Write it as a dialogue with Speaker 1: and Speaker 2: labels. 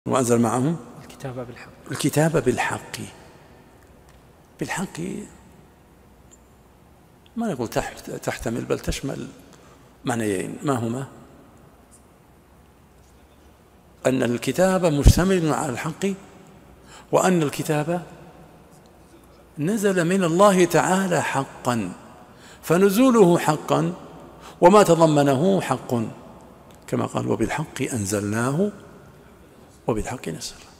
Speaker 1: وأنزل معهم
Speaker 2: الكتاب بالحق.
Speaker 1: الكتاب بالحق ما نقول تحتمل بل تشمل معنيين. ما هما؟ أن الكتاب مشتمل على الحق، وأن الكتاب نزل من الله تعالى حقا، فنزوله حقا وما تضمنه حق، كما قال وبالحق أنزلناه وبالحق نزل.